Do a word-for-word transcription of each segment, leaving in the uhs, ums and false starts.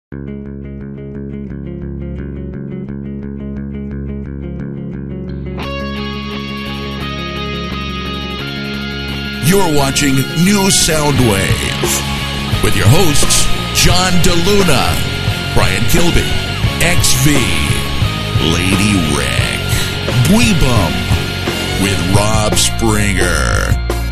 You're watching New Soundwave with your hosts, John DeLuna, Brian Kilby, X V, Lady Rick, Dweebum, with Rob Springer.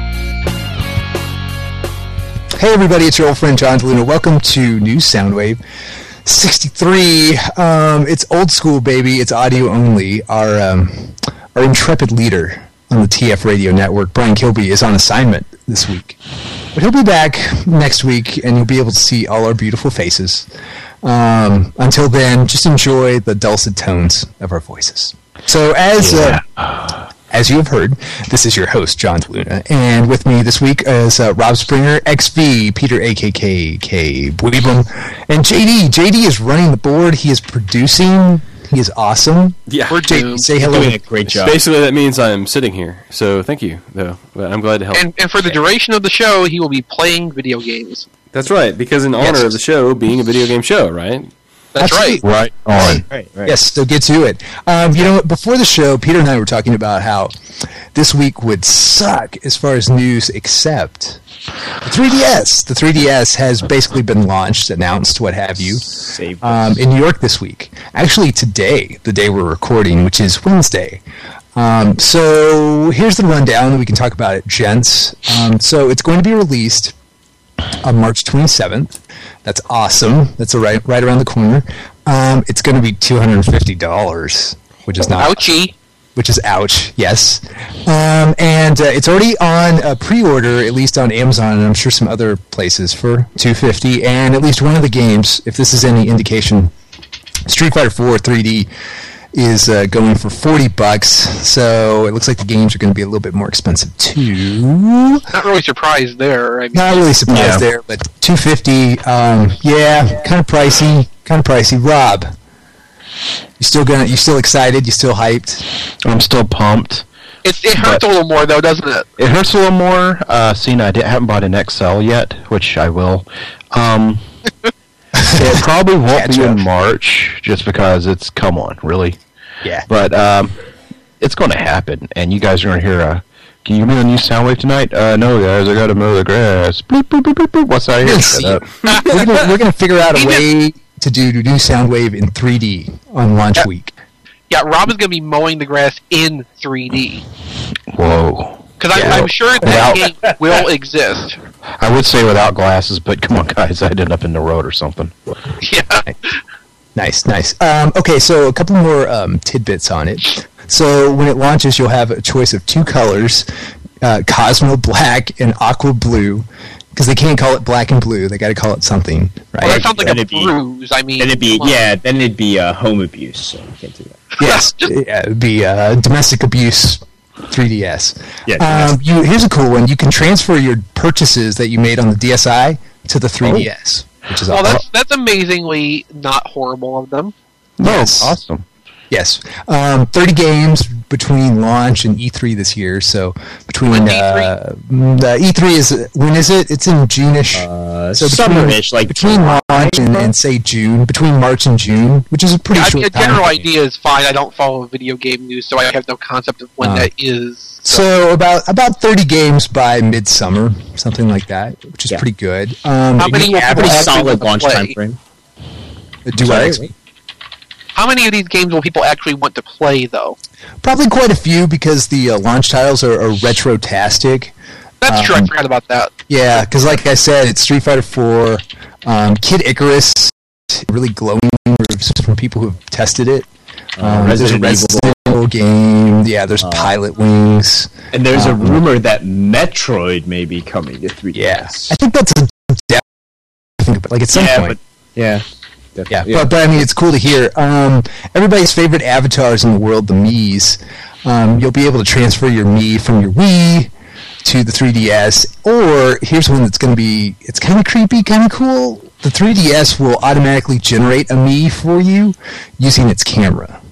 Hey everybody, it's your old friend John DeLuna. Welcome to New Soundwave sixty-three. Um, it's old school, baby. It's audio only. Our um, our intrepid leader on the T F Radio Network, Brian Kilby, is on assignment this week. But he'll be back next week, and you'll be able to see all our beautiful faces. Um, until then, just enjoy the dulcet tones of our voices. So as yeah. uh, as you have heard, this is your host, John DeLuna, and with me this week is uh, Rob Springer, X V, Peter A K K K, Dweebum, and J D. J D is running the board. He is producing. He is awesome. Yeah, we're J D, say hello. Doing a great job. Basically, that means I'm sitting here. So thank you, though. I'm glad to help. And, and for the duration of the show, he will be playing video games. That's right, because in honor yes. of the show being a video game show, right? That's right. Right on. Right, right. Yes, so get to it. Um, you know what? Before the show, Peter and I were talking about how this week would suck as far as news, except the three D S. The three D S has basically been launched, announced, what have you, um, in New York this week. Actually, today, the day we're recording, which is Wednesday. Um, so here's the rundown. We can talk about it, gents. Um, so it's going to be released on March twenty-seventh. That's awesome. That's a right, right around the corner. Um, it's going to be two hundred fifty dollars, which is not... Ouchie. Which is ouch, yes. Um, and uh, it's already on uh, pre-order, at least on Amazon, and I'm sure some other places, for two hundred fifty dollars. And at least one of the games, if this is any indication, Street Fighter four three D is uh, going for forty bucks. So it looks like the games are going to be a little bit more expensive too. Not really surprised there. I mean, Not really surprised yeah. there, but two hundred fifty dollars, um, yeah, kind of pricey, kind of pricey. Rob, you still gonna? You still excited? You still hyped? I'm still pumped. It, it hurts a little more though, doesn't it? It hurts a little more. Uh, seeing I didn't, haven't bought an X L yet, which I will. Um, it probably won't Catch be up. in March, just because it's come on, really. Yeah. But um, it's going to happen, and you guys are going to hear a. Can you hear me on New Soundwave tonight? Uh, no, guys, I got to mow the grass. Bloop, bloop, bloop, bloop, bloop. What's that here? Shut up. we're gonna, we're gonna figure out a way to do New Soundwave in three D on launch yeah. week. Yeah, Rob is going to be mowing the grass in three D. Whoa. Because yeah. I'm, I'm sure that game will exist. I would say without glasses, but come on, guys, I'd end up in the road or something. Yeah. Nice, nice. Um, okay, so a couple more um, tidbits on it. So when it launches, you'll have a choice of two colors, uh, Cosmo Black and Aqua Blue, because they can't call it black and blue. They got to call it something, right? Well, that sounds like then a be, bruise. I mean, then it'd be yeah, then it'd be uh, home abuse. So you can't do that. Yes, yeah, it would be uh, domestic abuse. three D S. Yeah. Um, you, here's a cool one. You can transfer your purchases that you made on the D S I to the three D S, oh. which is well, awesome. that's that's amazingly not horrible of them. Yes, awesome. Yes, um, thirty games between launch and E three this year. So between uh, the E three is when is it? It's in June-ish. Uh, so summerish, like between launch and, and say June, between March and June, which is a pretty yeah, short I mean, a time. general idea is fine. I don't follow video game news, so I have no concept of when uh, that is. So. so about about thirty games by midsummer, something like that, which is yeah. pretty good. Um, How many? A pretty solid launch time frame. Do I? How many of these games will people actually want to play, though? Probably quite a few, because the uh, launch titles are, are retro-tastic. That's um, true. I forgot about that. Yeah, because like I said, it's Street Fighter four, um, Kid Icarus, really glowing reviews from people who have tested it. Um, uh, Resident there's a Resident Evil game. Yeah, there's uh, Pilot Wings. And there's um, a rumor that Metroid may be coming to three D S. Yeah, I think that's a depth. I think about like at some yeah, point. But, yeah. Yeah, yeah. But, but I mean, it's cool to hear. Um, everybody's favorite avatars in the world, the Miis. Um, you'll be able to transfer your Mii from your Wii to the three D S. Or, here's one that's going to be, it's kind of creepy, kind of cool. The three D S will automatically generate a Mii for you using its camera.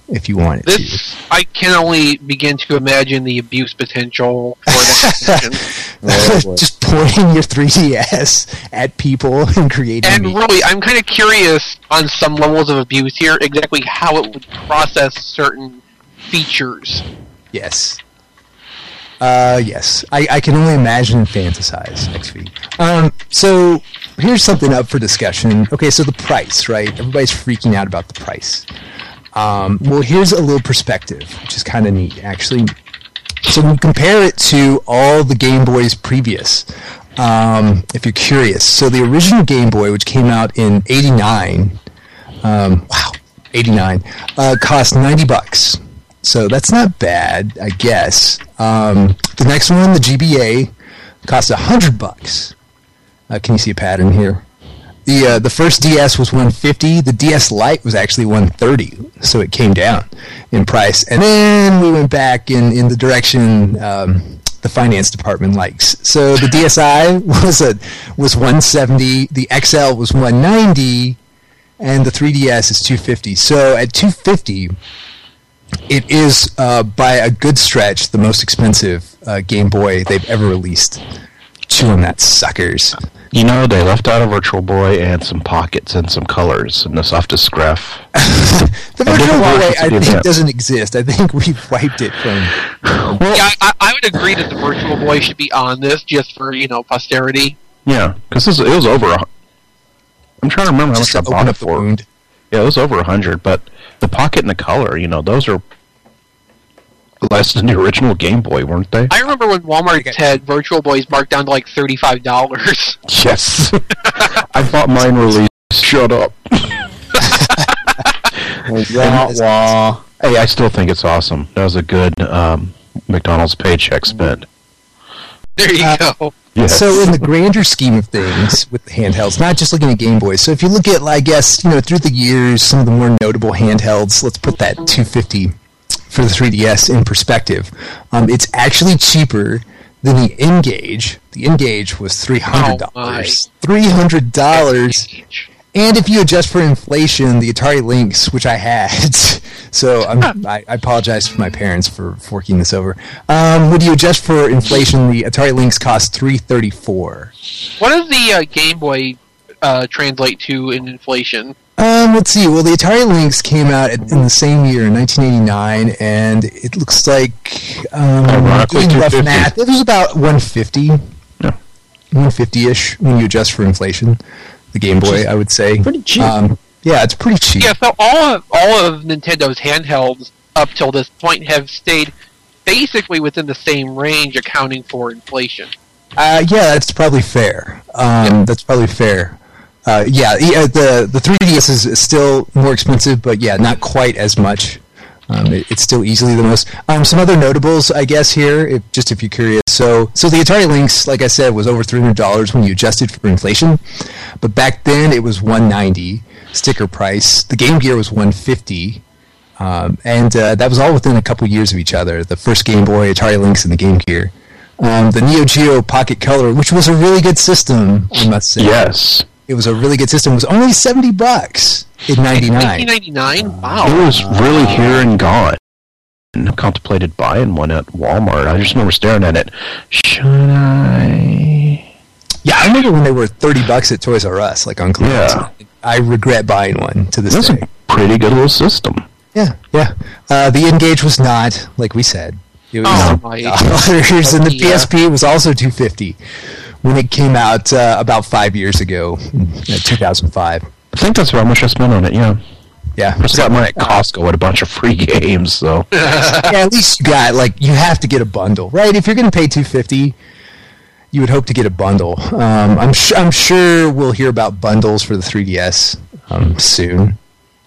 if you wanted this, to. I can only begin to imagine the abuse potential for that Oh, Just pointing your three D S at people and creating. And memes. really, I'm kind of curious on some levels of abuse here, exactly how it would process certain features. Yes. Uh, yes. I, I can only imagine and fantasize, X V. Um, so, here's something up for discussion. Okay, so the price, right? Everybody's freaking out about the price. Um, well, here's a little perspective, which is kind of neat, actually. So, when you compare it to all the Game Boys previous, um, if you're curious. So, the original Game Boy, which came out in eighty-nine, um, wow, eighty-nine, uh, cost ninety bucks. So that's not bad, I guess. Um, the next one, the G B A, cost a hundred bucks. Uh, can you see a pattern here? The uh, the first D S was one fifty. The D S Lite was actually one thirty. So it came down in price, and then we went back in, in the direction um, the finance department likes. So the D S I was a was one seventy. The X L was one ninety, and the three D S is two fifty. So at two fifty. It is, uh, by a good stretch, the most expensive uh, Game Boy they've ever released. Chew on that, suckers. You know, they left out a Virtual Boy and some pockets and some colors in the softest scruff. The Virtual Boy, I think, doesn't exist. I think we've wiped it from... Well, yeah, I, I would agree that the Virtual Boy should be on this just for, you know, posterity. Yeah, because it was over a... I'm trying to remember how much I bought it for. Wound. Yeah, it was over a hundred, but the pocket and the color, you know, those are less than the original Game Boy, weren't they? I remember when Walmart had Virtual Boys marked down to like thirty-five dollars. Yes. I bought mine released. Shut up. Wah, wah. Hey, I still think it's awesome. That was a good um, McDonald's paycheck spent. There you Uh, go. Yes. So in the grander scheme of things with the handhelds, not just looking at Game Boys, so if you look at, I guess, you know, through the years, some of the more notable handhelds, let's put that two fifty for the three D S in perspective. Um, it's actually cheaper than the N-Gage. The N-Gage was three hundred dollars. Oh, three hundred dollars. And if you adjust for inflation, the Atari Lynx, which I had, so I'm, I, I apologize to my parents for forking this over. Um, when you adjust for inflation, the Atari Lynx cost three thirty-four. What does the uh, Game Boy uh, translate to in inflation? Um, let's see. Well, the Atari Lynx came out at, in the same year, in nineteen eighty-nine, and it looks like um, Ironically, doing rough two fifty. math, it was about one fifty, Yeah. one fifty-ish when you adjust for inflation. The Game Boy, I would say. Pretty cheap. Um, yeah, it's pretty cheap. Yeah, so all of, all of Nintendo's handhelds up till this point have stayed basically within the same range, accounting for inflation. Uh, yeah, that's probably fair. Um, That's probably fair. Uh, yeah, yeah, the the three D S is still more expensive, but yeah, not quite as much. Um, it, it's still easily the most. Um, some other notables, I guess, here, if, just if you're curious. So, so the Atari Lynx, like I said, was over three hundred dollars when you adjusted for inflation, but back then it was one hundred ninety dollars sticker price. The Game Gear was one hundred fifty dollars, um, and uh, that was all within a couple years of each other. The first Game Boy, Atari Lynx, and the Game Gear. Um, the Neo Geo Pocket Color, which was a really good system, I must say. Yes. It was a really good system. It was only seventy bucks in ninety-nine. nineteen ninety-nine? Wow. It was really here and gone. I contemplated buying one at Walmart. I just remember staring at it. Should I? Yeah, I remember when they were thirty bucks at Toys R Us, like on clearance. Yeah. I regret buying one to this That's day. a pretty good little system. Yeah, yeah. Uh, the N-Gage was not, like we said. It was Oh, my. dollars, and the Yeah. P S P was also two hundred fifty dollars when it came out uh, about five years ago, uh, two thousand five. I think that's how much I spent on it, yeah. Yeah. I just got mine at Costco with a bunch of free games, so. Yeah, at least you got, like, you have to get a bundle, right? If you're going to pay two hundred fifty dollars, you would hope to get a bundle. Um, I'm, su- I'm sure we'll hear about bundles for the three D S um, soon.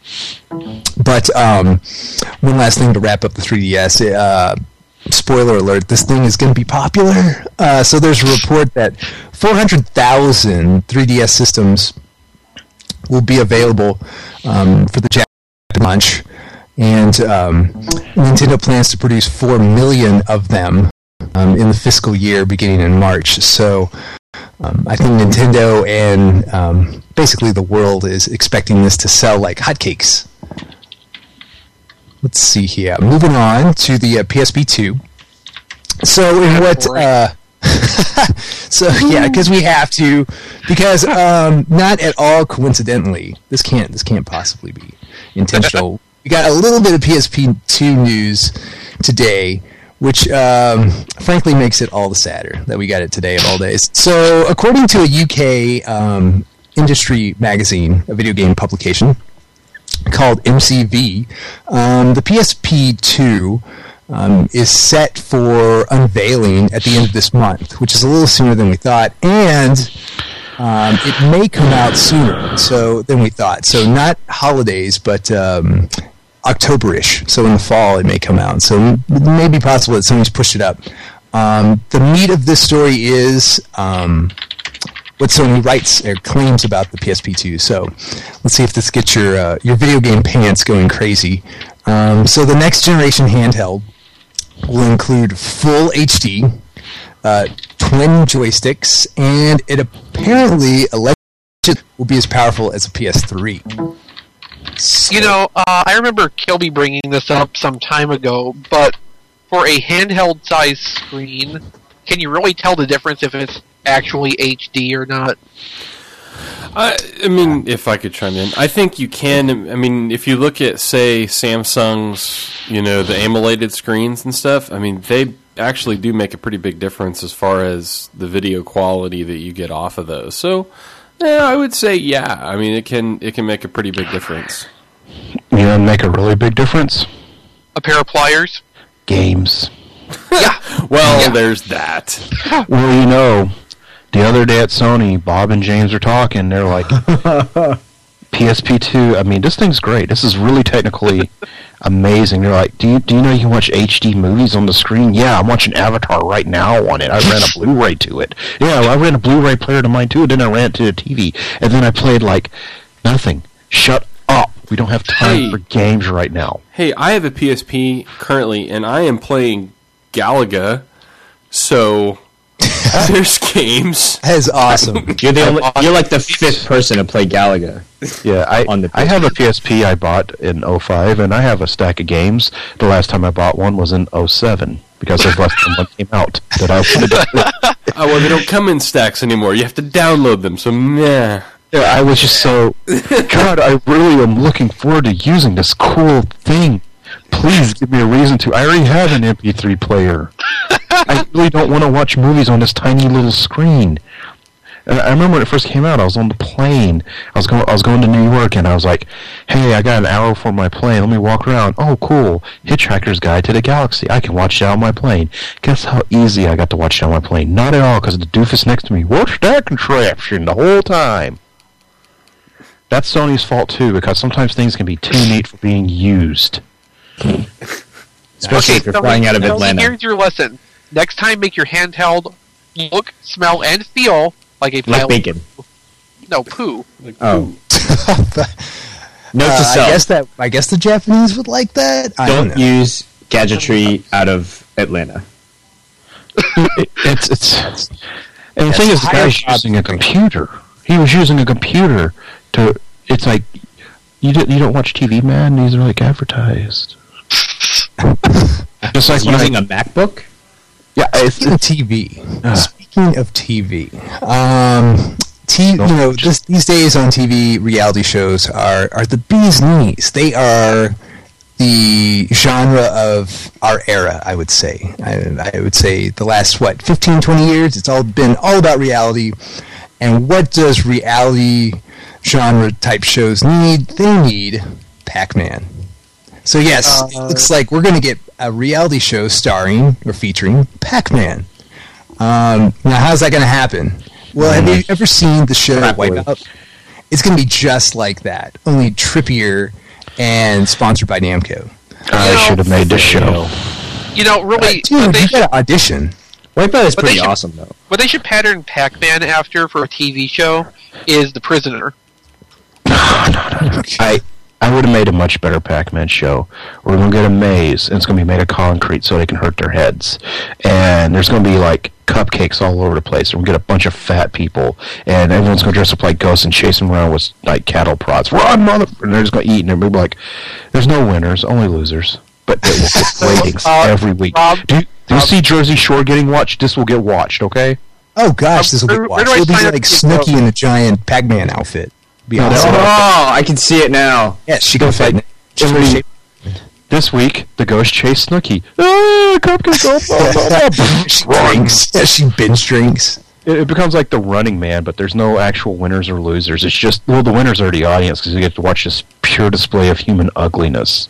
But um, one last thing to wrap up the three D S. Uh, spoiler alert, this thing is going to be popular. Uh, so there's a report that four hundred thousand three D S systems will be available um, for the Japan launch. And um, Nintendo plans to produce four million of them um, in the fiscal year beginning in March. So um, I think Nintendo and um, basically the world is expecting this to sell like hotcakes. let's see here. Moving on to the uh, P S P two. So in what... Uh, so yeah, because we have to, because um, not at all coincidentally, this can't this can't possibly be intentional. We got a little bit of P S P two news today, which um, frankly makes it all the sadder that we got it today of all days. So according to a U K um, industry magazine, a video game publication called M C V, um, the P S P two Um, is set for unveiling at the end of this month, which is a little sooner than we thought, and um, it may come out sooner so than we thought. So not holidays, but um, October-ish. So in the fall, it may come out. So it may be possible that someone's pushed it up. Um, the meat of this story is um, what Sony writes or claims about the P S P two. So let's see if this gets your uh, your video game pants going crazy. Um, so the next generation handheld will include full H D, uh, twin joysticks, and it apparently allegedly will be as powerful as a P S three. So, you know, uh, I remember Kilby bringing this up some time ago, but for a handheld size screen, can you really tell the difference if it's actually H D or not? I, I mean, if I could chime in, I think you can. I mean, if you look at, say, Samsung's, you know, the AMOLED screens and stuff, I mean, they actually do make a pretty big difference as far as the video quality that you get off of those. So, yeah, I would say, yeah. I mean, it can it can make a pretty big difference. You know, make a really big difference. A pair of pliers? Games. Yeah. Well, yeah. There's that. Well, you know, the other day at Sony, Bob and James were talking. They're like, P S P two, I mean, this thing's great. This is really technically amazing. They're like, do you do you know you can watch H D movies on the screen? Yeah, I'm watching Avatar right now on it. I ran a Blu-ray to it. Yeah, well, I ran a Blu-ray player to mine too, and then I ran it to the T V. And then I played, like, nothing. Shut up. We don't have time Hey. for games right now. Hey, I have a P S P currently, and I am playing Galaga, so there's games. that is awesome. You're the only, you're like the fifth person to play Galaga. Yeah, I On the I have a P S P I bought in oh five, and I have a stack of games. The last time I bought one was in oh seven, because that's last time one came out that I wanted to play. Oh, well, they don't come in stacks anymore. You have to download them, so meh. Yeah, I was just so... God, I really am looking forward to using this cool thing. Please give me a reason to. I already have an M P three player. I really don't want to watch movies on this tiny little screen. And I remember when it first came out, I was on the plane. I was going I was going to New York, and I was like, hey, I got an hour for my plane. Let me walk around. Oh, cool. Hitchhiker's Guide to the Galaxy. I can watch it on my plane. Guess how easy I got to watch it on my plane? Not at all, because the doofus next to me, what's that contraption the whole time? That's Sony's fault, too, because sometimes things can be too neat for being used. Especially if you're so flying out of so Atlanta. Here's your lesson. Next time, make your handheld look, smell, and feel like a pile Like bacon. of no poo. Oh. Note Uh, to I self. guess that I guess the Japanese would like that. I don't, Don't know. use gadgetry out of Atlanta. It, it's it's and the thing is, the guy's using a computer. He was using a computer to. It's like you don't you don't watch T V, man. These are like advertised. Just like He's when I- using a MacBook? yeah, it's, Speaking of T V, speaking of T V, um, T, you know, this, these days on T V, reality shows are, are the bee's knees. They are the genre of our era, I would say. I, I would say the last, what, fifteen, twenty years, it's all been all about reality. And what does reality genre type shows need? They need Pac-Man. So yes, Uh, it looks like we're going to get a reality show starring or featuring Pac-Man. Um, now, how's that going to happen? Well, have you ever seen the show Probably. Wipeout? It's going to be just like that, only trippier and sponsored by Namco. I know, should have made this show. You know, really, Dude, what, they you should, got to audition. Wipeout is But they pretty should- awesome, though. what they should pattern Pac-Man after for a T V show is The Prisoner. I I would have made a much better Pac-Man show. We're going to get a maze, and it's going to be made of concrete so they can hurt their heads. And there's going to be, like, cupcakes all over the place. We're going to get a bunch of fat people, and everyone's going to dress up like ghosts and chase them around with, like, cattle prods. Run, mother... And they're just going to eat, and everybody will be like, there's no winners, only losers. But it will get ratings uh, every week. Rob, do you, do you see Jersey Shore getting watched? This will get watched, okay? Oh gosh, this will Where- be where watched. do I It'll be sign up like to get Snooki those? in a giant Pac-Man outfit. Be No, awesome. no. Oh, I can see it now. Yes, she can fight. She's Every- shape- This week, the ghost chased Snooki. Ah, cupcake! Oh, oh, oh. she drinks. Yeah, she binge drinks. It, it becomes like the Running Man, but there's no actual winners or losers. It's just, well, the winners are the audience because you get to watch this pure display of human ugliness.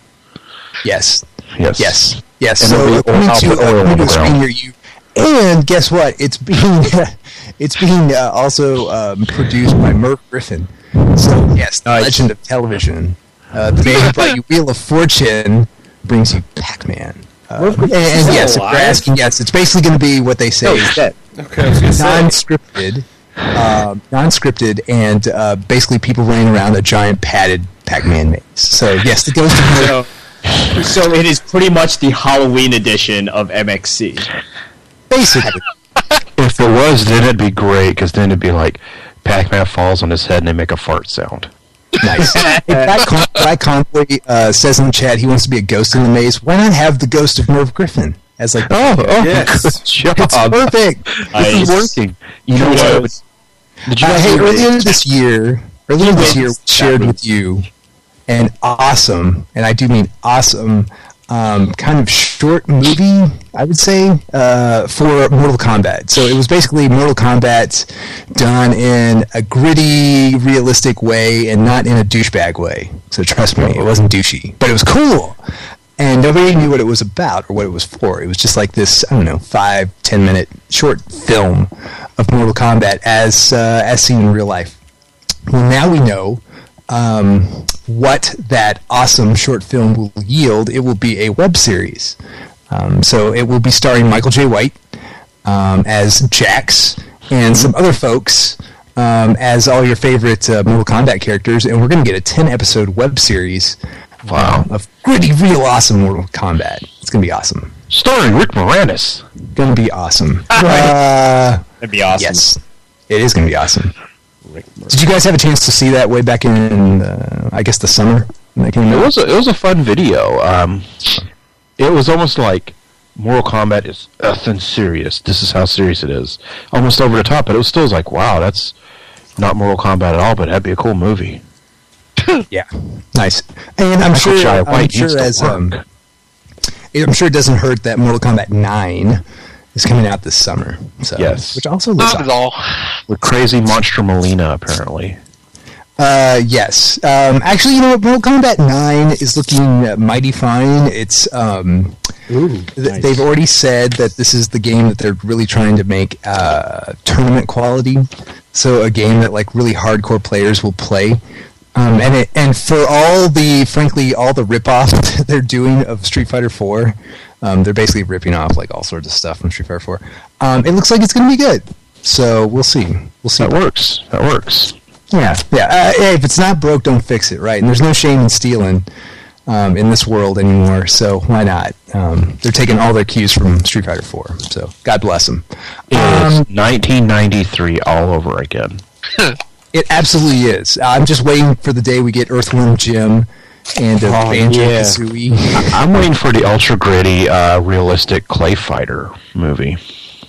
Yes. Yes. Yes. Yes. And So there'll be according oil- to, oil on according to the the screen ground. here, you and guess what? It's being it's being uh, also um, produced by Merv Griffin. So yes, the Nice. legend of television, uh, the man who brought you Wheel of Fortune, brings you Pac-Man. Uh, Merv and, Griffin's and still yes, if alive? you're asking, yes, it's basically going to be what they say. No shit. Okay, I was gonna say. non-scripted, um, non-scripted, and uh, basically people running around a giant padded Pac-Man maze. So yes, the Ghost of Merv, So, so it is pretty much the Halloween edition of M X C. basically. If it was, then it'd be great, because then it'd be like Pac-Man falls on his head and they make a fart sound. Nice. Hey, Brad, Con- Brad Conway uh, says in the chat he wants to be a ghost in the maze. Why not have the ghost of Merv Griffin as like? Oh, oh, Yes. good job. It's perfect. This is Nice. working. You know Kudos. what? Did you Uh, guys hey, know- earlier this year, earlier this year, we wins that shared movie. with you an awesome, and I do mean awesome, um, kind of short movie, I would say, uh, for Mortal Kombat. So it was basically Mortal Kombat done in a gritty, realistic way, and not in a douchebag way. So trust me, it wasn't douchey, but it was cool. And nobody knew what it was about or what it was for. It was just like this, I don't know, five, ten minute short film of Mortal Kombat as uh, as seen in real life. Well, now we know um, what that awesome short film will yield. It will be a web series. Um, so it will be starring Michael J. White um, as Jax and some other folks um, as all your favorite uh, Mortal Kombat characters. And we're going to get a ten episode web series. Wow. Of gritty, real awesome Mortal Kombat. It's going to be awesome. Starring Rick Moranis. Going to be awesome. Uh, That'd be awesome. yes. It is going to be awesome. Did you guys have a chance to see that way back in, uh, I guess, the summer? When that came It out? was a, it was a fun video. Um, it was almost like Mortal Kombat is effing serious. This is how serious it is. Almost over the top, but it was still like, wow, that's not Mortal Kombat at all, but that'd be a cool movie. Yeah, nice. And I'm Michael sure, Jai I'm White sure needs to as um, work. I'm sure it doesn't hurt that Mortal Kombat nine is coming out this summer. So, Yes. which also looks Not at awesome. all. With crazy Monster Molina, apparently. Uh, yes. Um, actually, you know what? Mortal Kombat nine is looking uh, mighty fine. It's um, Ooh, th- nice. they've already said that this is the game that they're really trying to make uh, tournament quality. So a game that like really hardcore players will play. Um, and it, and for all the frankly all the ripoff that they're doing of Street Fighter four, um, they're basically ripping off like all sorts of stuff from Street Fighter four. Um, it looks like it's going to be good. So we'll see. We'll see. That works. That works. Yeah, yeah. Uh, hey, if it's not broke, don't fix it, right? And there's no shame in stealing um, in this world anymore, so why not? Um, they're taking all their cues from Street Fighter four, so God bless them. It Um, is nineteen ninety-three all over again. it absolutely is. I'm just waiting for the day we get Earthworm Jim and uh, Oh, Banjo yeah. Kazooie. I'm waiting for the ultra gritty, uh, realistic Clay Fighter movie.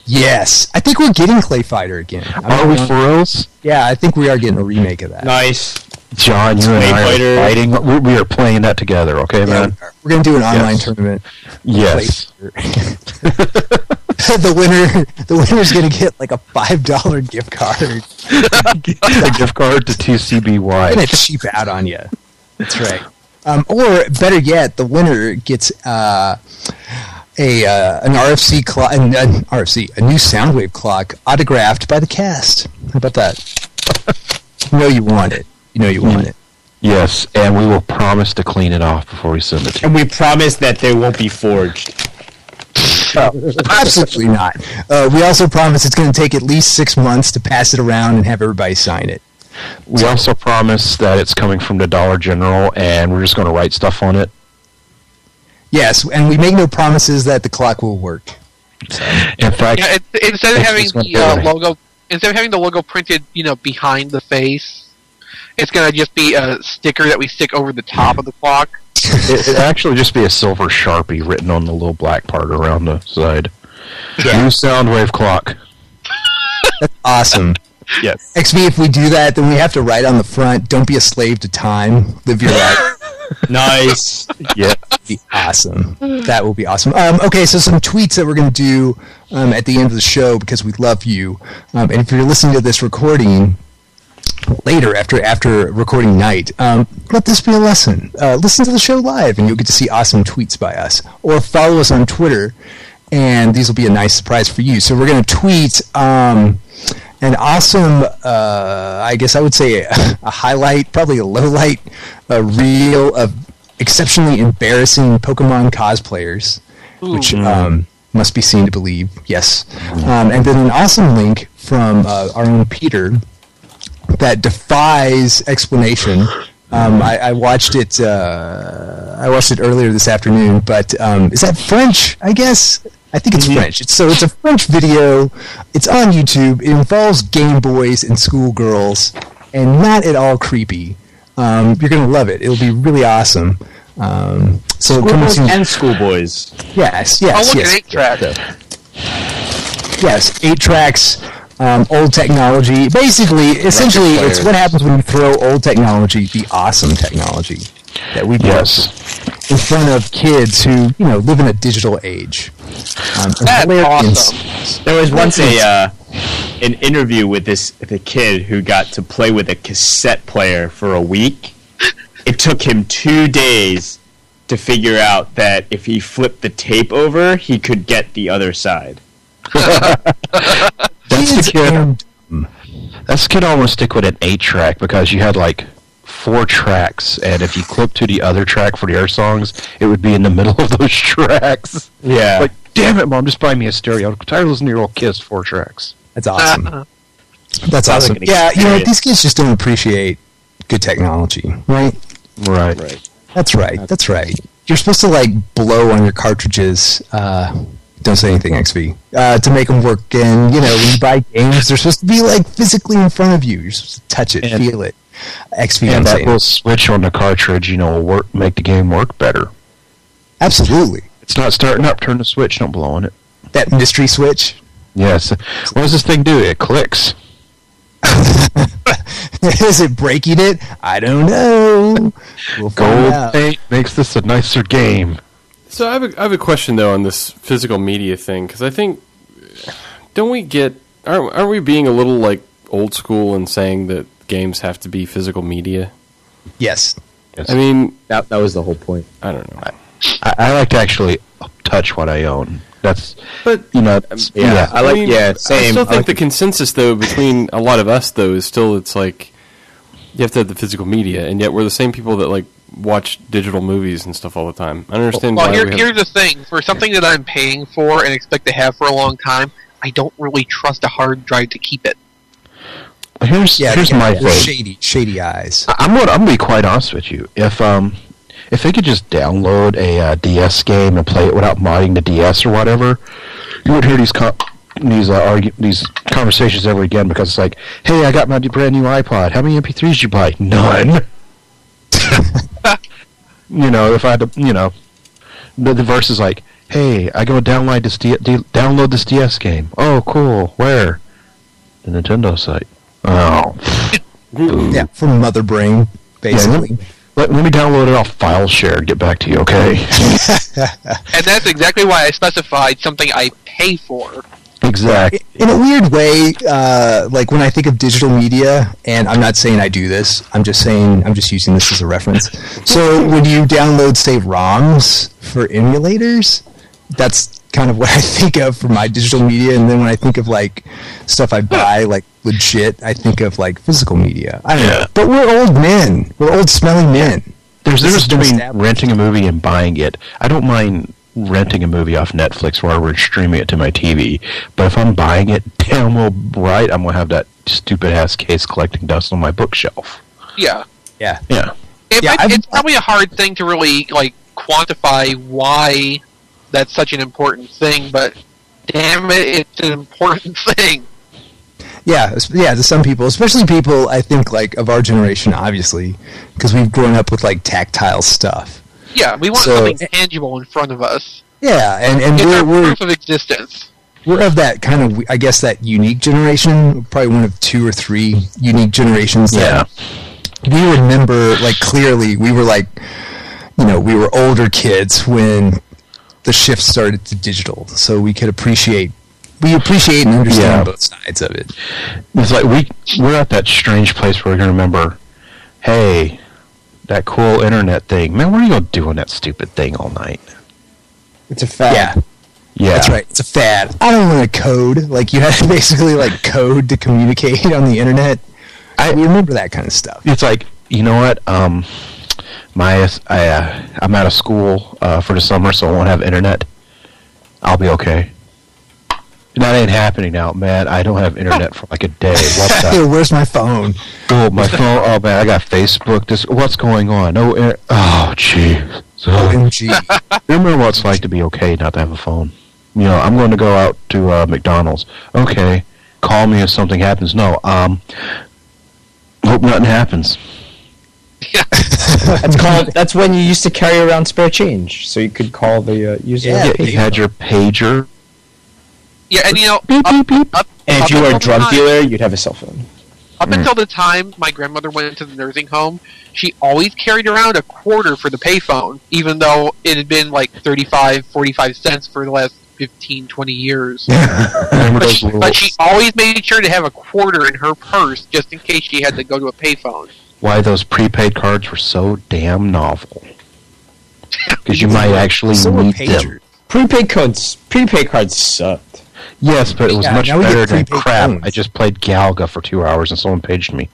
Yes, I think we're getting Clay Fighter again. I Are don't we know- for reals? Yeah, I think we are getting a remake of that. Nice. John, you and Clay I Fighter. are fighting. We, we are playing that together, okay, Yeah, man? we're going to do an online Yes. tournament. Yes. the winner, the winner's going to get like a five dollar gift card. A gift card to T C B Y. Gonna cheap out on you. That's right. Um, or better yet, the winner gets uh, a uh, an R F C clock, an, an R F C, a new Soundwave clock autographed by the cast. How about that? You know you want it. You know you want it. Yes, and we will promise to clean it off before we send it to you. And we promise that they won't be forged. Absolutely not. Uh, we also promise it's going to take at least six months to pass it around and have everybody sign it. We also promise that it's coming from the Dollar General, and we're just going to write stuff on it. Yes, and we make no promises that the clock will work. So. In fact, Yeah, it, instead of it's having just gonna the go uh, away. logo, instead of having the logo printed, you know, behind the face, it's gonna just be a sticker that we stick over the top of the clock. it, it'd actually just be a silver Sharpie written on the little black part around the side. Yeah. New Soundwave clock. That's awesome. Yes. X V, if we do that, then we have to write on the front, don't be a slave to time, live your life. Nice. Yeah. Be awesome. That will be awesome. Um, okay, so some tweets that we're going to do um, at the end of the show because we love you. Um, and if you're listening to this recording later, after after recording night, um, let this be a lesson. Uh, listen to the show live, and you'll get to see awesome tweets by us. Or follow us on Twitter, and these will be a nice surprise for you. So we're going to tweet um, an awesome, uh, I guess I would say a, a highlight, probably a low light, a reel of exceptionally embarrassing Pokemon cosplayers, which um, must be seen to believe, yes. Um, and then an awesome link from uh, our own Peter that defies explanation. Um, I, I watched it. Uh, I watched it earlier this afternoon. But um, is that French? I guess I think it's French. It's, so it's a French video. It's on YouTube. It involves Game Boys and schoolgirls, and not at all creepy. Um, you're gonna love it. It'll be really awesome. Um, so coming Schoolboys soon. and schoolboys. Yes, Oh, yes, look yes. at eight track. Yes, eight tracks, um, old technology. Basically, essentially, it's players. what happens when you throw old technology, the awesome technology that we built, Yes. in front of kids who, you know, live in a digital age. Um, and That's hilarious. awesome. There was once a uh, an interview with this with a kid who got to play with a cassette player for a week. It took him two days to figure out that if he flipped the tape over, he could get the other side. That's Kids the kid. and- That's the kid I want to stick with an eight track because you had like four tracks, and if you clip to the other track for the other songs, it would be in the middle of those tracks. Yeah. Like, damn it, Mom, just buy me a stereo. I'm tired of listening to your old Kiss four tracks. That's awesome. That's Sounds awesome. like an Yeah, you know, experience. these kids just don't appreciate good technology, right? Right. Right. That's right. That's right. You're supposed to like blow on your cartridges. Uh, don't say anything, X V. Uh, to make them work. And you know, when you buy games, they're supposed to be like physically in front of you. You're supposed to touch it, And- feel it. X V. And I'm that saying. little switch on the cartridge, you know, will work, make the game work better. Absolutely. It's not starting up. Turn the switch. Don't blow on it. That mystery switch. Yes. What does this thing do? It clicks. Is it breaking it? I don't know. We'll find Gold out. paint makes this a nicer game. So I have a, I have a question though on this physical media thing because I think don't we get aren't aren't we being a little like old school and saying that games have to be physical media? Yes. I mean, That that was the whole point. I don't know, I, I like to actually touch what I own. That's, but you know, Yeah, I like. mean, yeah, I same. still I think like the consensus though between a lot of us though is still it's like you have to have the physical media, and yet we're the same people that like watch digital movies and stuff all the time. I don't understand Well, why here, we have, here's the thing. For something that I'm paying for and expect to have for a long time, I don't really trust a hard drive to keep it. here's Yeah. here's yeah, my yeah. thing. Shady, shady eyes. I- I'm gonna I'm gonna be quite honest with you. If um if they could just download a uh, D S game and play it without modding the D S or whatever, you would hear these co- these uh, argu- these conversations ever again because it's like, hey, I got my brand new iPod. How many M P threes did you buy? None. You know, if I had to, you know, the, the verse is like, hey, I go download this D- D- download this D S game. Oh, cool. Where? The Nintendo site. Oh. Yeah, from Mother Brain, basically. Let, let me download it off file share and get back to you, okay? And that's exactly why I specified something I pay for. Exactly. In a weird way, uh, like when I think of digital media, and I'm not saying I do this, I'm just saying, I'm just using this as a reference. So when you download, say, ROMs for emulators, that's kind of what I think of for my digital media. And then when I think of like stuff I buy, like legit, I think of like physical media. I don't know. But we're old men. We're old, smelly men. There's a This difference has been between established. renting a movie and buying it. I don't mind renting a movie off Netflix or we're streaming it to my T V. But if I'm buying it, damn well right, I'm going to have that stupid-ass case collecting dust on my bookshelf. Yeah. Yeah. Yeah. It, Yeah, it, I've- it's probably a hard thing to really like quantify why that's such an important thing, but damn it, it's an important thing. Yeah, es- yeah. To some people, especially people I think like of our generation, obviously, because we've grown up with like tactile stuff. Yeah, we want So- something tangible in front of us. Yeah, and, and It's we're our we're proof of existence. we're of that kind of, I guess, that unique generation. Probably one of two or three unique generations Yeah. that we remember like clearly. We were like, you know, we were older kids when the shift started to digital, so we could appreciate. We appreciate and understand Yeah. both sides of it. It's like we, we're at that strange place where we're going to remember, hey, that cool internet thing. Man, what are you going to do on that stupid thing all night? It's a fact. Yeah. Yeah. That's right. It's a fad. I don't want to code. Like, you had to basically, like, code to communicate on the internet. I remember that kind of stuff. It's like, you know what? Um, my I, uh, I'm out of school uh, for the summer, so I won't have internet. I'll be okay. That ain't happening now, man. I don't have internet for like a day. What Hey, the? where's my phone? Oh, my phone. Oh, man, I got Facebook. This. What's going on? No. Inter- oh, gee. So, O M G. remember what it's like to be okay not to have a phone. You know, I'm going to go out to uh, McDonald's. Okay, call me if something happens. No, um, hope nothing happens. That's called. That's when you used to carry around spare change, so you could call the uh, user. Yeah, Yeah, you had your pager. Yeah, and you know, Beep, up, beep, beep. up, And up if you were a until the drug time- dealer, you'd have a cell phone. Up until the time my grandmother went into the nursing home, she always carried around a quarter for the payphone, even though it had been like thirty-five, forty-five cents for the last fifteen, twenty years. Remember But those she, little, but she always made sure to have a quarter in her purse just in case she had to go to a payphone. why those prepaid cards were so damn novel. Because you might actually So were need them. pagers. Prepaid codes. Prepaid cards sucked. Yes, but it was Yeah, much now we get better than prepaid crap. phones. I just played Galaga for two hours and someone paged me.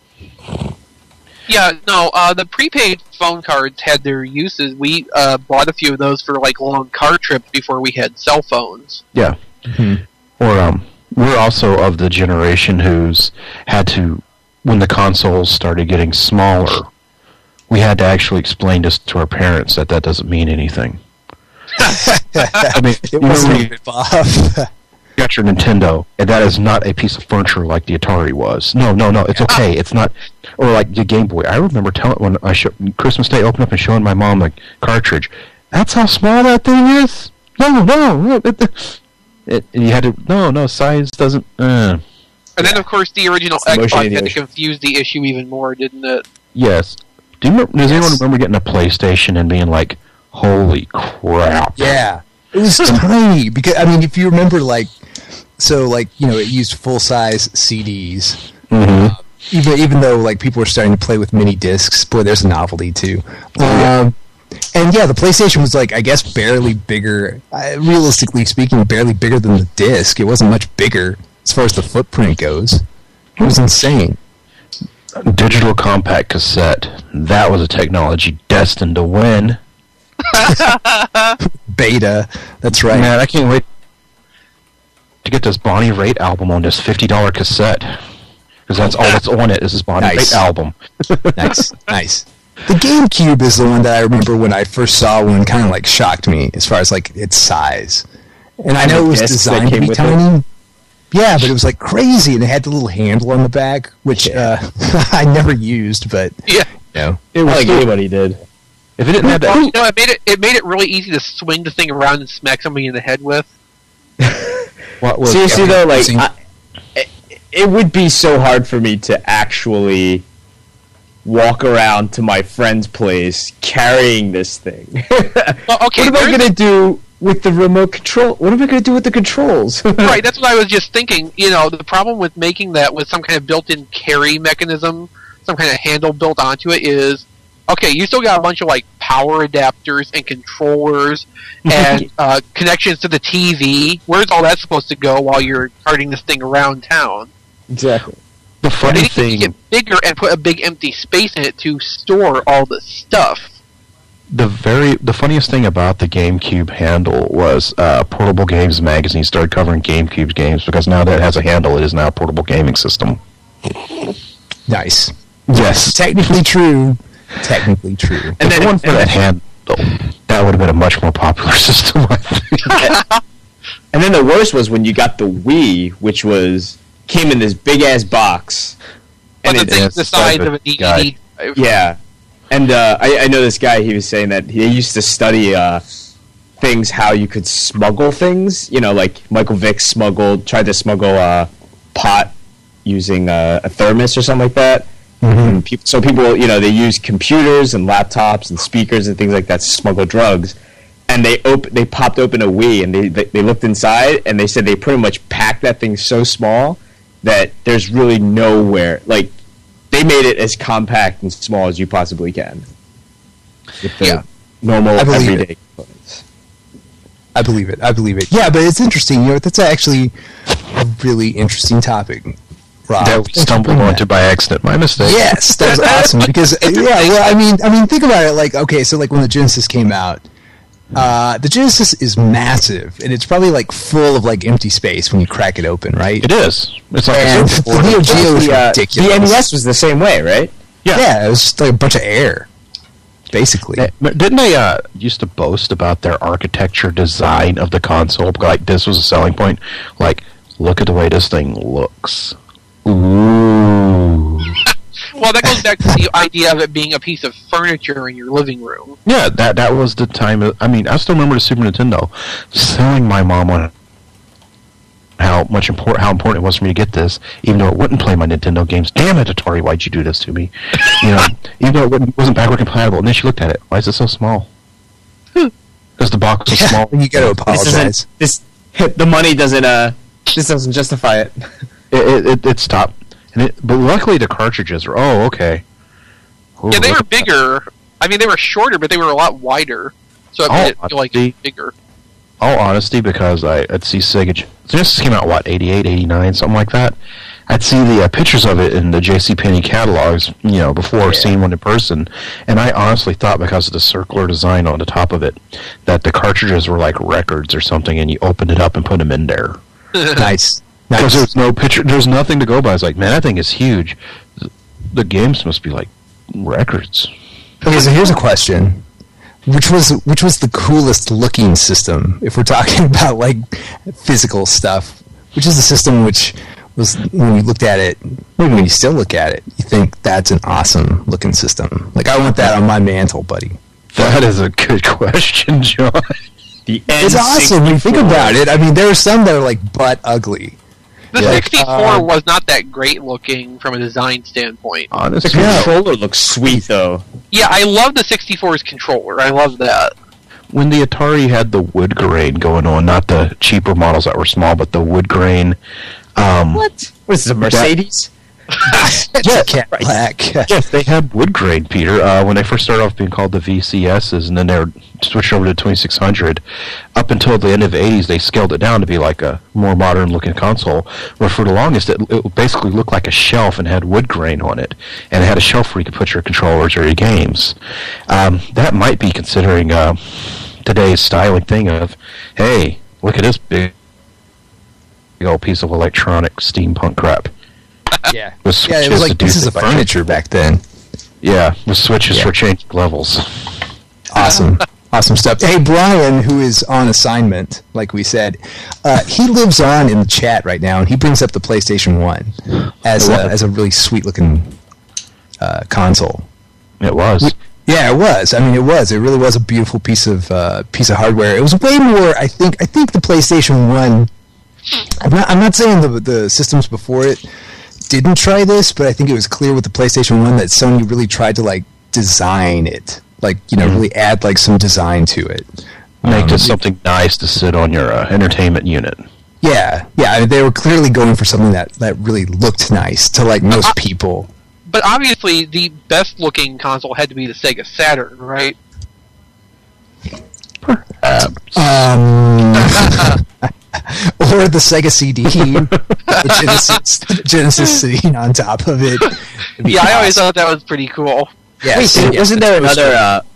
Yeah, no, uh, the prepaid phone cards had their uses. We uh, bought a few of those for like long car trips before we had cell phones. Yeah. Mhm. Or um, we're also of the generation who's had to, when the consoles started getting smaller, we had to actually explain this to our parents that that doesn't mean anything. I mean, you It know, wasn't when a you rip off. got your Nintendo, and that is not a piece of furniture like the Atari was. No, no, no, it's okay. It's not. Or like the Game Boy. I remember telling when I show, Christmas Day opened up and showing my mom the cartridge. That's how small that thing is. No, no, no. It, it, it, and you had to. No, no. Size doesn't. Uh. And then, of course, the original It's the motion Xbox in the had to ocean. confuse the issue even more, didn't it? Yes. Do you remember, does anyone Yes. remember getting a PlayStation and being like, "Holy crap"? Yeah. It was tiny. Because, I mean, if you remember, like, so, like, you know, it used full-size C Ds. Mm-hmm. Even even though, like, people were starting to play with mini discs. Boy, there's a novelty, too. Um, and, yeah, the PlayStation was, like, I guess barely bigger. Uh, realistically speaking, barely bigger than the disc. It wasn't much bigger as far as the footprint goes. It was insane. Digital compact cassette. That was a technology destined to win. Beta. That's right. Man, I can't wait to get this Bonnie Raitt album on this fifty dollar cassette. Because that's all that's on it is this Bonnie Nice. Raitt album. Nice, nice. The GameCube is the one that I remember when I first saw one, kind of like shocked me as far as like its size. And I And know the it was discs that designed to came be with tiny. Yeah, but it was like crazy, and it had the little handle on the back, which uh, I never used, but Yeah. you know. It I was think still, anybody did. if it didn't have Well, that, you know, it made it it made it really easy to swing the thing around and smack somebody in the head with. what was Seriously though, like Seen- I, it, it would be so hard for me to actually walk around to my friend's place carrying this thing. Well, okay, what am I there's- gonna do with the remote control? What am I gonna do with the controls? right, that's what I was just thinking. You know, the problem with making that with some kind of built-in carry mechanism, some kind of handle built onto it is, okay, you still got a bunch of like power adapters and controllers and uh, connections to the T V. Where's all that supposed to go while you're carting this thing around town? Exactly. the They funny need to thing. get bigger and put a big empty space in it to store all the stuff. the very the funniest thing about the GameCube handle was uh, Portable Games Magazine started covering GameCube games because now that it has a handle, it is now a portable gaming system. Nice. Yes, Technically true. Technically true. and then one for that handle, that would have been a much more popular system. I think. And then the worst was when you got the Wii, which was came in this big ass box. But And the it- thing's it's the size like of a an E guide. D drive. Yeah, and uh, I, I know this guy. He was saying that he used to study uh, things, how you could smuggle things. You know, like Michael Vick smuggled, tried to smuggle uh, pot using uh, a thermos or something like that. And peop so people, you know, they use computers and laptops and speakers and things like that to smuggle drugs. And they op- they popped open a Wii and they, they they looked inside and they said they pretty much packed that thing so small that there's really nowhere. Like, they made it as compact and small as you possibly can. With the Yeah. normal I believe everyday it. components. I believe it. I believe it. Yeah, but it's interesting. You know, that's actually a really interesting topic, Rob. that we Thanks for stumbled bringing onto that. by accident. My mistake. Yes, that was awesome because uh, yeah, well, I mean, I mean, think about it. Like, okay, so like when the Genesis came out, uh, the Genesis is massive, and it's probably like full of like empty space when you crack it open, right? It is. It's like And a the Neo Geo was The, uh, ridiculous. the N E S was the same way, right? Yeah. Yeah, it was just like a bunch of air, basically. Eh, but Didn't they uh, used to boast about their architecture design of the console? Like this was a selling point. Like, look at the way this thing looks. Ooh. Well, that goes back to the idea of it being a piece of furniture in your living room. Yeah, that that was the time. Of, I mean, I still remember the Super Nintendo selling my mom on how much important how important it was for me to get this, even though it wouldn't play my Nintendo games. Damn it, Atari! Why'd you do this to me? You know, even though it wouldn't, wasn't backward compatible. And then she looked at it. Why is it so small? Because the box was Yeah, small. you got to This apologize. isn't, this the money doesn't uh this doesn't justify it. It, it, it, it stopped. And it, but luckily the cartridges are. Oh, okay. Ooh, Yeah, they look were at that. bigger. I mean, they were shorter, but they were a lot wider. So it Oh, made it feel like see. bigger. All honesty, because I, I'd see Sega. Gen- Genesis came out, what, eighty-eight, eighty-nine, something like that? I'd see the uh, pictures of it in the JCPenney catalogs, you know, before seeing one in person. And I honestly thought, because of the circular design on the top of it, that the cartridges were like records or something, and you opened it up and put them in there. Nice. Because Nice. there's no picture, there's nothing to go by. It's like, man, that thing is huge. The games must be like records. Okay, so here's a question: which was which was the coolest looking system? If we're talking about like physical stuff, which is the system which was, when you looked at it, maybe when you still look at it, you think that's an awesome looking system. Like, I want that on my mantle, buddy. That is a good question, John. The It's awesome when you think about it. I mean, there are some that are like butt ugly. The Yeah. sixty-four Uh, was not that great looking from a design standpoint. The Honestly, controller looks sweet though. Yeah, I love the sixty-four's controller. I love that. when the Atari had the wood grain going on, not the cheaper models that were small, but the wood grain. Um, What? What is this, a Mercedes? Yeah, Cadillac. Yes, they had wood grain, Peter. Uh, when they first started off being called the V C S's, and then they were switched over to twenty-six hundred. Up until the end of the eighties, they scaled it down to be like a more modern-looking console. Where for the longest, it, it basically looked like a shelf and had wood grain on it, and it had a shelf where you could put your controllers or your games. Um, that might be considering uh, today's styling thing of, hey, look at this big, big old piece of electronic steampunk crap. Yeah. With Yeah, it switches was to like do pieces things of like furniture back then. Yeah, with switches Yeah. for changing levels. Awesome. Awesome stuff. Hey, Brian, who is on assignment, like we said, uh, he lives on in the chat right now, and he brings up the PlayStation one as The a, what? as a really sweet-looking uh, console. It was. Yeah, it was. I mean, it was. It really was a beautiful piece of uh, piece of hardware. It was way more. I think. I think the PlayStation one. I'm not. I'm not saying the the systems before it didn't try this, but I think it was clear with the PlayStation one that Sony really tried to like design it, like you know, really add like some design to it. Make Um, this something nice to sit on your uh, entertainment unit. Yeah, yeah. I mean, they were clearly going for something that that really looked nice to like most people. But obviously, the best looking console had to be the Sega Saturn, right? Um, or the Sega C D, the Genesis, Genesis sitting on top of it. It'd be Yeah, I always awesome. thought that was pretty cool. Yeah, Wait, so- wasn't there another uh,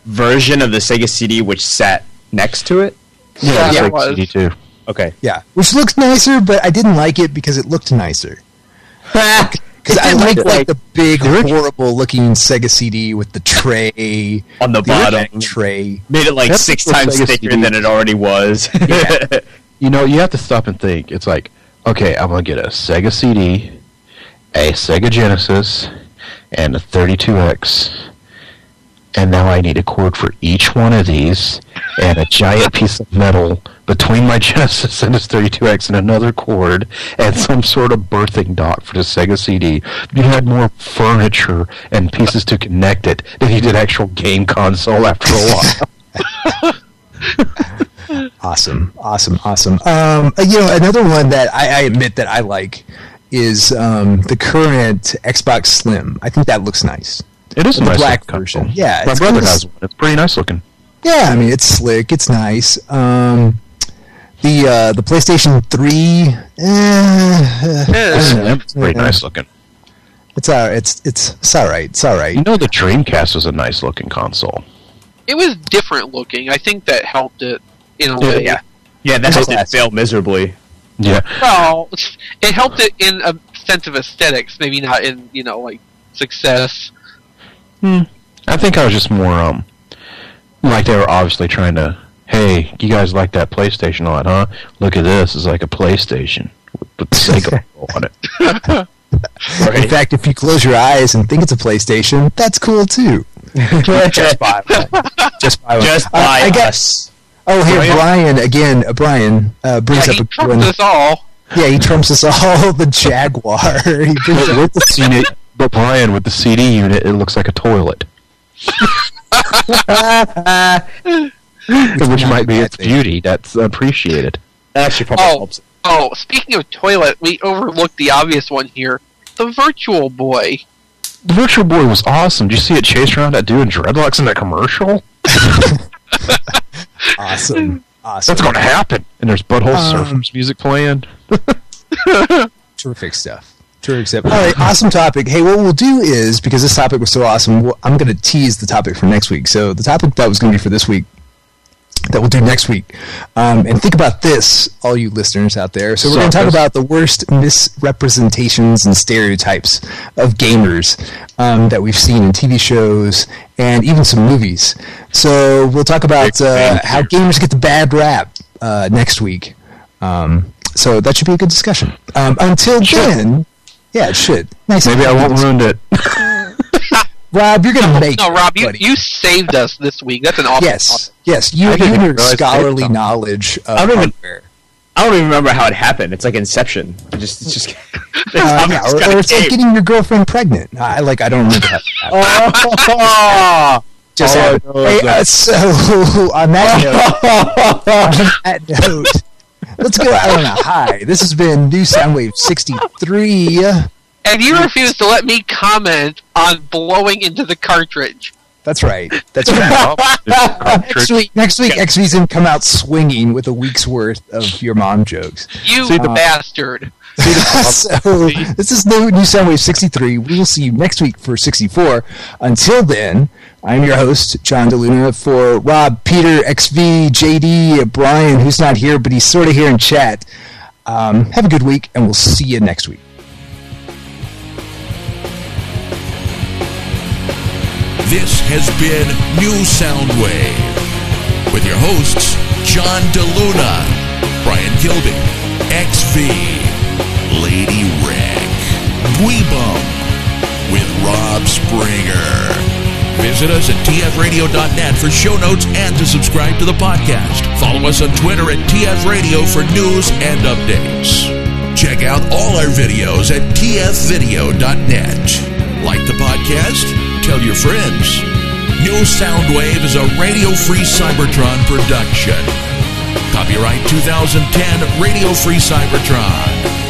version of the Sega C D which sat next to it? Yeah, Yeah, it's it like was. C D too. Okay. Yeah, which looks nicer, but I didn't like it because it looked nicer. Because I like like the big, horrible looking Sega C D with the tray On the bottom. tray. Made it like That's six what times Sega thicker C D than it already was. Yeah. You know, you have to stop and think. It's like, okay, I'm gonna get a Sega C D, a Sega Genesis, and a thirty-two X, and now I need a cord for each one of these, and a giant piece of metal between my Genesis and this thirty-two X, and another cord, and some sort of birthing dock for the Sega C D. You had more furniture and pieces to connect it than you did actual game console after a while. Awesome, awesome, awesome. Um, uh, you know, another one that I, I admit that I like is um, the current Xbox Slim. I think that looks nice. It is a The nice black looking version. console. Yeah, my it's brother kinda has one. It's pretty nice looking. Yeah, I mean it's slick, it's nice. Um, the uh, the PlayStation three, eh, uh, Yeah. It's pretty nice looking. it's all, it's it's it's all right. It's all You right. know, the Dreamcast was a nice looking console. It was different looking. I think that helped it in a way. yeah. Yeah, that helped it Classic. fail miserably. Yeah. Well, it helped it in a sense of aesthetics, maybe not in, you know, like success. I think I was just more, um, like they were obviously trying to, hey, you guys like that PlayStation a lot, huh? Look at this. It's like a PlayStation with, with the Sega logo on it. In fact, if you close your eyes and think it's a PlayStation, that's cool too. Just buy one. Just buy one. Just Uh, by I got- us. Oh, hey, Brian? Brian again. Uh, Brian uh, brings Yeah, up he a trumped one. us all. Yeah, he trumps us all. The Jaguar. He brings But up- with the C D, but Brian, with the C D unit, it looks like a toilet. Which might be its beauty. That's appreciated. That actually probably Oh, helps. oh, speaking of toilet, we overlooked the obvious one here. The Virtual Boy. The Virtual Boy was awesome. Did you see it chase around that dude in dreadlocks in that commercial? awesome. Awesome. That's going to happen. And there's Butthole Um, Surfers music playing. Terrific stuff. Terrific stuff. All right, awesome topic. Hey, what we'll do is, because this topic was so awesome, we'll, I'm going to tease the topic for next week. So the topic that was going to be for this week, that we'll do next week. Um, and think about this, all you listeners out there. So we're going to talk Suckers. about the worst misrepresentations and stereotypes of gamers um, that we've seen in T V shows and even some movies. So we'll talk about uh, how gamers get the bad rap uh, next week. Um, so that should be a good discussion. Um, until then, yeah, it should. Nice. Maybe I won't ruin it. Rob, you're going to make No, it, Rob, you, buddy. you saved us this week. That's an awesome Yes, topic. yes. You, I you didn't and your realize they scholarly had knowledge of I don't even- hardware. I don't even remember how it happened. It's like Inception. It just, it's just. the Uh, topic yeah, just or, kinda or it's like came. getting your girlfriend pregnant. I like. I don't remember how that happened. Oh, Just oh, happened. no, Hey, no. uh, so on that note, on that note, let's go out on a high. This has been New Soundwave sixty-three. And you refuse to let me comment on blowing into the cartridge. That's right. That's right. next week, next week, X V's gonna come out swinging with a week's worth of your mom jokes. You See the- bastard. So this is new New Soundwave sixty-three. We will see you next week for sixty-four. Until then, I'm your host, John DeLuna, for Rob, Peter, X V, J D, Brian, who's not here, but he's sort of here in chat. Um, have a good week, and we'll see you next week. This has been New Soundwave with your hosts John DeLuna, Brian Kilby, X V, Lady Rick, Dweebum with Rob Springer. Visit us at T F radio dot net for show notes and to subscribe to the podcast. Follow us on Twitter at T F Radio for news and updates. Check out all our videos at T F video dot net. Like the podcast? Tell your friends. New Soundwave is a radio-free Cybertron production. Copyright two thousand ten Radio Free Cybertron.